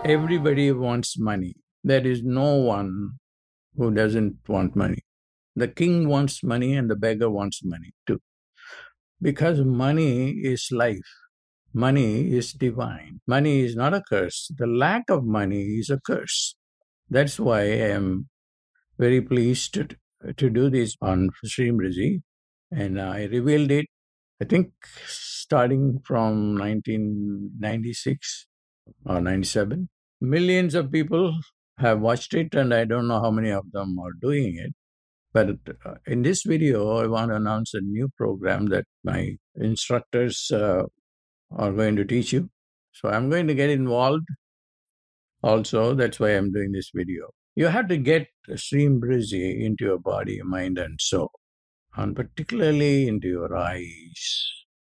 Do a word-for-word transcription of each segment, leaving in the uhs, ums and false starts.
Everybody wants money. There is no one who doesn't want money. The king wants money and the beggar wants money too. Because money is life. Money is divine. Money is not a curse. The lack of money is a curse. That's why I am very pleased to, to do this on Srimriji. And I revealed it, I think, starting from nineteen ninety-six or ninety-seven. Millions of people have watched it, and I don't know how many of them are doing it. But uh, in this video, I want to announce a new program that my instructors uh, are going to teach you. So I'm going to get involved also. That's why I'm doing this video. You have to get Srimriji into your body, mind, and soul, and particularly into your eyes,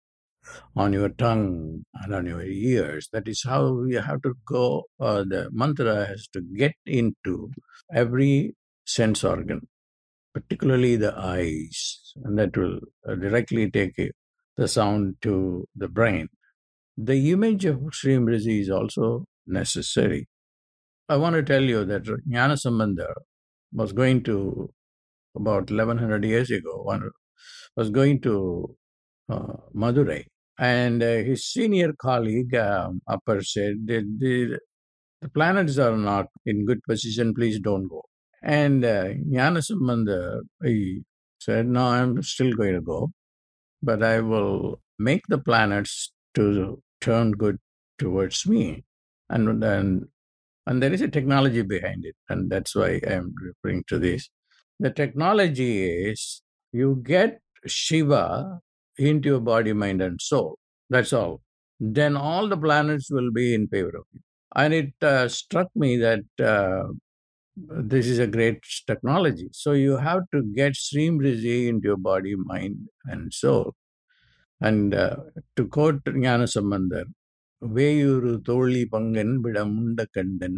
on your tongue, and on your ears. That is how you have to go. Uh, the mantra has to get into every sense organ, particularly the eyes, and that will uh, directly take it, the sound to the brain. The image of Srimriji is also necessary. I want to tell you that Jnana Sambandha was going to, about eleven hundred years ago, one, was going to uh, Madurai. And uh, his senior colleague, um, Upper, said, the, the, the planets are not in good position, please don't go. And uh, Jnana Sambandha, he said, no, I'm still going to go, but I will make the planets to turn good towards me. And then, and there is a technology behind it, and that's why I'm referring to this. The technology is you get Shiva into your body, mind, and soul. That's all. Then all the planets will be in favor of you. And it uh, struck me that uh, this is a great technology. So you have to get Srimriji into your body, mind, and soul. And uh, to quote Jnana Sambandhar, வேயுரு தோழி பங்கன் விடமுண்ட கண்டன்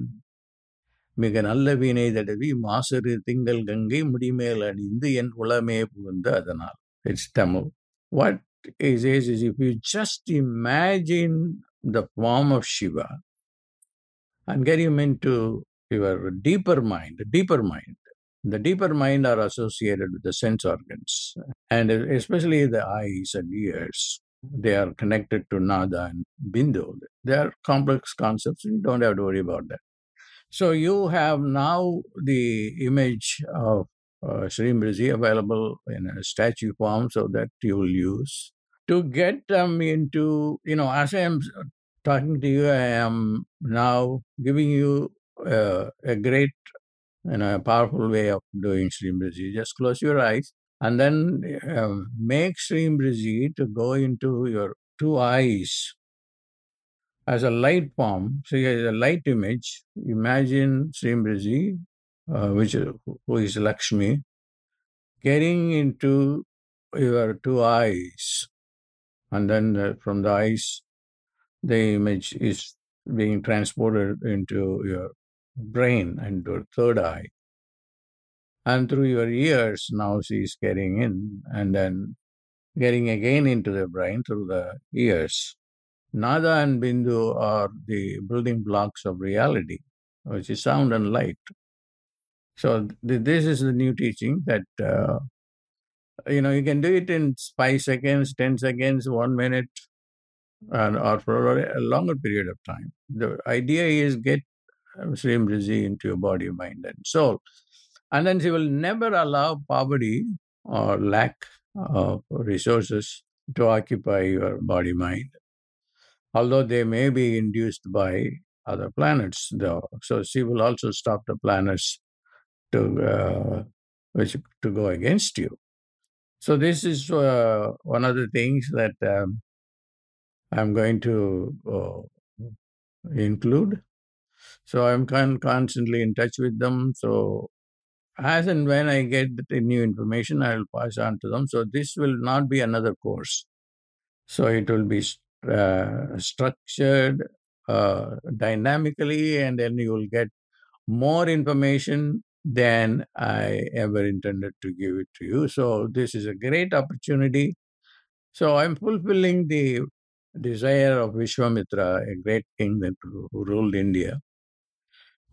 மிக நல்ல வீணை தடவி மாசரு திங்கள் கங்கை முடிமேல் அணிந்து என் உளமே புகுந்த அதனால். It's Tamil. What it is is if you just imagine the form of Shiva and get him into your deeper mind, deeper mind. The deeper mind are associated with the sense organs, and especially the eyes and ears. They are connected to Nada and Bindu. They are complex concepts. You don't have to worry about that. So you have now the image of uh, Srimriji available in a statue form, so that you will use to get them into, you know, as I am talking to you, I am now giving you uh, a great and a powerful way of doing Srimriji. Just close your eyes and then uh, make Srimriji to go into your two eyes as a light form. So as a light image, imagine Srimriji, uh, which who is Lakshmi, getting into your two eyes, and then uh, from the eyes, the image is being transported into your brain and your third eye. And through your ears, now she is getting in, and then getting again into the brain through the ears. Nada and Bindu are the building blocks of reality, which is sound and light. So th- this is the new teaching that, uh, you know, you can do it in five seconds, ten seconds, one minute, and, or for a longer period of time. The idea is get Srimriji into your body, mind, and soul. And then she will never allow poverty or lack of resources to occupy your body, mind, although they may be induced by other planets, though. So she will also stop the planets to uh, which to go against you. So this is uh, one of the things that um, I'm going to uh, include. So I'm con- constantly in touch with them. So as and when I get the new information, I will pass on to them. So this will not be another course. So it will be uh, structured uh, dynamically, and then you will get more information than I ever intended to give it to you. So this is a great opportunity. So I'm fulfilling the desire of Vishwamitra, a great king that who ruled India.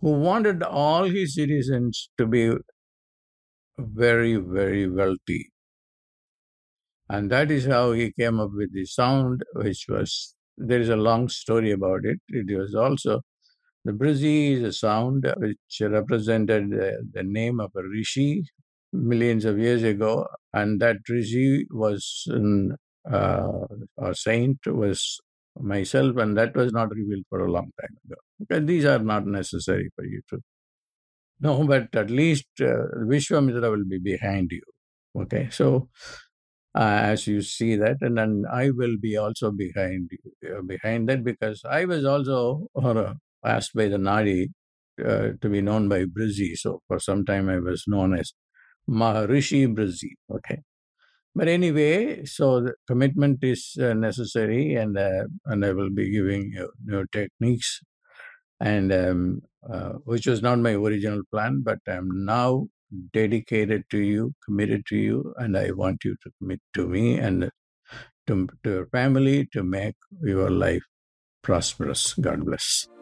who wanted all his citizens to be very, very wealthy. And that is how he came up with the sound, which was, there is a long story about it. It was also, the Brizi is a sound which represented the, the name of a rishi millions of years ago. And that rishi was, an, uh, a saint, was myself, and that was not revealed for a long time ago. Because these are not necessary for you to know, but at least uh, Vishwamitra will be behind you. Okay, so uh, as you see that, and then I will be also behind you, uh, behind that, because I was also uh, asked by the Nadi uh, to be known by Brizi. So for some time I was known as Maharishi Brizi. Okay. But anyway, so the commitment is uh, necessary, and uh, and I will be giving you new techniques, and um, uh, which was not my original plan, but I'm now dedicated to you, committed to you, and I want you to commit to me and to, to your family to make your life prosperous. God bless.